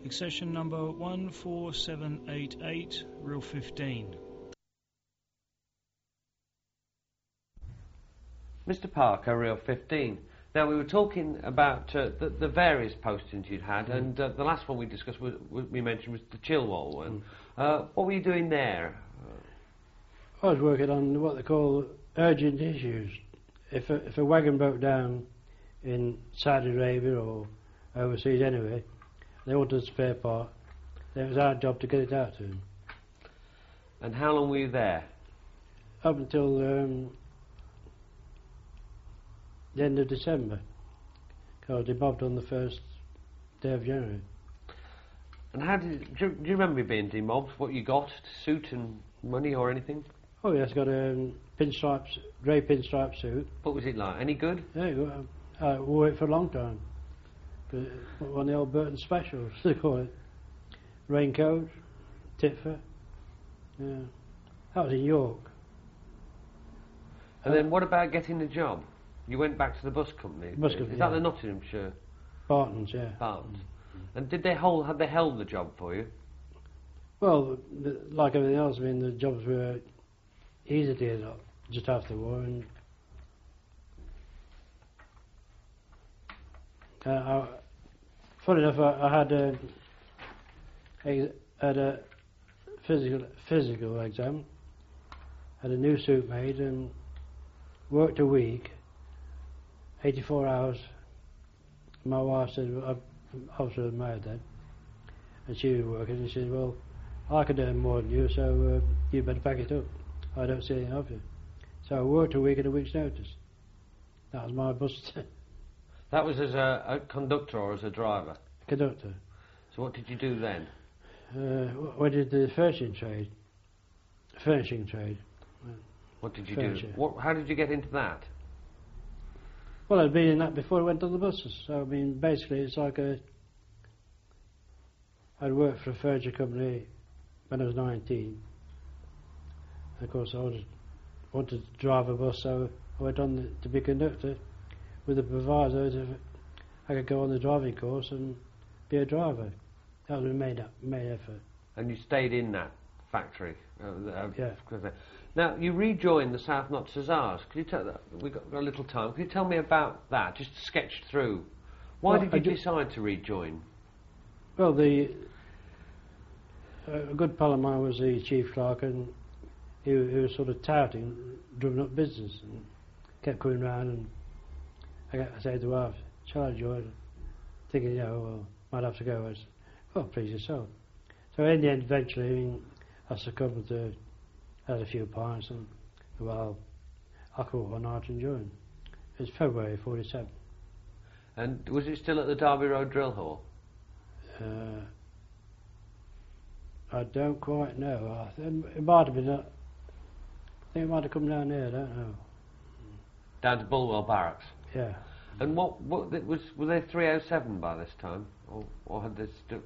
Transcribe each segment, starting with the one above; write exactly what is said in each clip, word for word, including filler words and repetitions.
Accession number one four seven eight eight, reel fifteen. Mister Parker, reel fifteen. Now, we were talking about uh, the, the various postings you'd had, mm. and uh, the last one we discussed, was, we mentioned, was the Chilwell one. Mm. Uh, what were you doing there? I was working on what they call urgent issues. If a, if a wagon broke down in Saudi Arabia or overseas anyway, they wanted a spare part, then it was our job to get it out to them. And how long were you there? Up until um, the end of December, because they bobbed on the first day of January. And how did, do you, do you remember being demobbed? What you got, suit and money or anything? Oh yes, got a um, pinstripes, grey pinstripe suit. What was it like? Any good? Yeah, I wore it for a long time. But one of the old Burton specials, they call it. Raincoat, Titfer. Yeah, that was in York. And uh, then what about getting the job? You went back to the bus company. Bus company. Is yeah. that the Nottinghamshire? Barton's, yeah. Barton's. Mm-hmm. And did they hold? Had they held the job for you? Well, the, like everything else, I mean, the jobs were easy to get up just after the war, and uh, I, funny enough, I, I had a, a had a physical physical exam, had a new suit made, and worked a week, eighty-four hours. My wife said, well, I, I was married then, and she was working, and she said, well, I could earn more than you, so uh, you better pack it up. I don't see anything of you. So I worked a week at a week's notice. That was my bus. That was as a, a conductor or as a driver? Conductor. So what did you do then? Uh, I did the furnishing trade. Furnishing trade. What did you Furniture. do? What, how did you get into that? Well, I'd been in that before I went on the buses. So, I mean, basically it's like a... I'd worked for a furniture company when I was nineteen. And of course I wanted, wanted to drive a bus, so I went on the, to be conductor with the proviso that I could go on the driving course and be a driver. That was a made, up, made effort. And you stayed in that factory? Uh, uh, yeah. Now, you rejoined the South Notts Hussars. Could you tell that? We've got a little time. Could you tell me about that, just sketch through? Why well, did you decide to rejoin? Well, the uh, a good pal of mine was the chief clerk, and he, he was sort of touting, drumming up business, and kept coming round, and I, got, I said to the wife, shall I join? Thinking, yeah, well, might have to go. I said, well, please yourself. So in the end, eventually, I, mean, I succumbed to, had a few pints, and well, I caught one night and joined. It was February forty-seven. And was it still at the Derby Road Drill Hall? Uh, I don't quite know. I th it might have been. Uh, I think it might have come down there. I don't know. Down to Bulwell Barracks. Yeah. And what? What was? Were they three oh seven by this time, or, or had they still?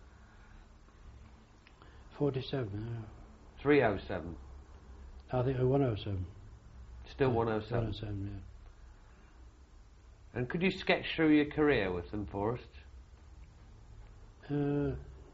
Forty-seven. Yeah. Three oh seven. I think it was one oh seven. Still one oh seven. One oh seven. Yeah. And could you sketch through your career with them for us? Uh,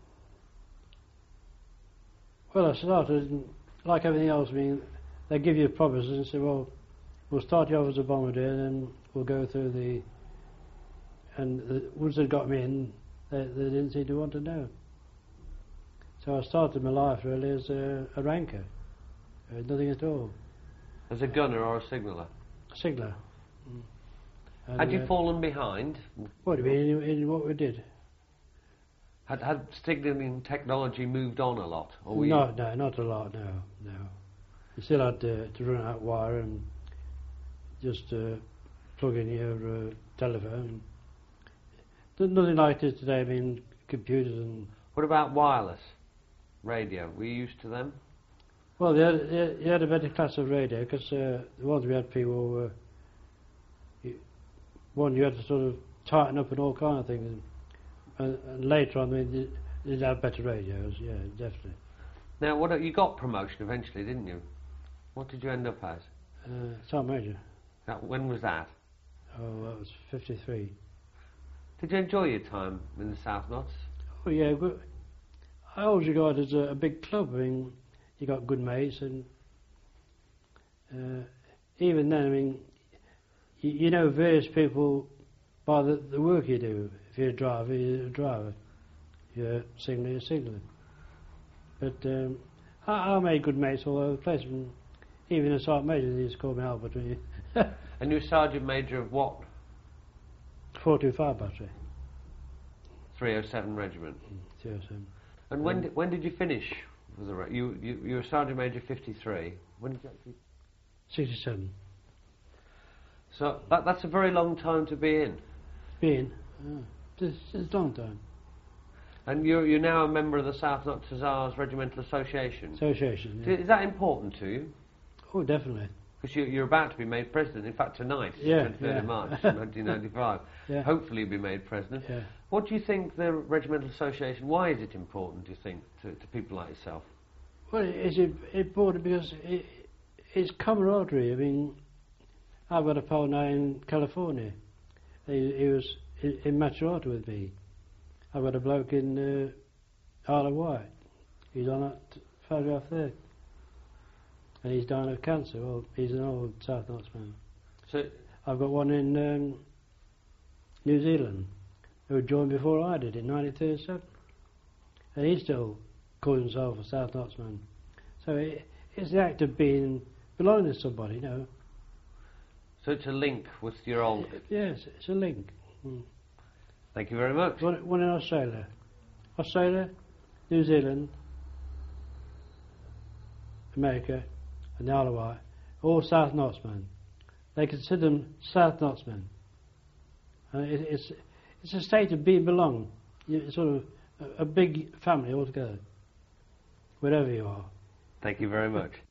well, I started, like everything else, I mean, they give you promises and say, well, we'll start you off as a bombardier, and then we'll go through the... And the, once they got me in, they, they didn't seem to want to know. So I started my life really as a, a ranker, uh, nothing at all. As a gunner or a signaller? A signaller. Mm. And, had you uh, fallen behind? What do you mean, in, in what we did? Had, had signalling technology moved on a lot? Or were no, you... no, not a lot, no, no. You still had to, to run out wire and just uh, plug in your uh, telephone. There's nothing like this today, I mean, computers and... What about wireless radio? Were you used to them? Well, you had, you had a better class of radio, because uh, the ones we had people were... You, one, you had to sort of tighten up and all kind of things. And, and later on, I mean, they did have better radios, yeah, definitely. Now, what you got promotion eventually, didn't you? What did you end up as? Uh, Sergeant Major. That, when was that? Oh, that was fifty-three. Did you enjoy your time in the South Notts? Oh yeah, but I always regard it as a, a big club. I mean, you got good mates, and uh, even then, I mean, you, you know various people by the, the work you do. If you're a driver, you're a driver. If you're a signaller, you're a signaller. But um, I, I made good mates all over the place. And even a sergeant major, they used to call me Albert. And you were sergeant major of what? four two five battery. three oh seven Regiment. three oh seven. And when Um, did, when did you finish with the re- you, you you were sergeant major fifty-three. When did you actually? sixty-seven. So that that's a very long time to be in. Being, uh, it's, it's a long time. And you're you're now a member of the South Notts Hussars Regimental Association. Association, yeah. Is that important to you? Oh, definitely. Because you, you're about to be made president. In fact, tonight, Yeah, twenty-third of yeah. March, nineteen ninety-five. Yeah. Hopefully, you'll be made president. Yeah. What do you think the Regimental Association? Why is it important? Do you think to, to people like yourself? Well, it's im- important because it, it's camaraderie. I mean, I've got a pal now in California. He, he was in, in Macerata with me. I've got a bloke in uh, Isle of Wight. He's on that photograph there. And he's dying of cancer. Well, he's an old South Notts man. So, I've got one in um, New Zealand who joined before I did in nineteen thirty-seven. And he still calls himself a South Notts man. So it, it's the act of being, belonging to somebody, you know. so it's a link with your old. Yes, it's a link. Mm. Thank you very much. One, one in Australia. Australia, New Zealand, America, and the Isle of Wight, all South Nottsmen. They consider them South Nottsmen. Uh, it, it's it's a state of being belong. You, it's sort of a, a big family altogether, wherever you are. Thank you very much.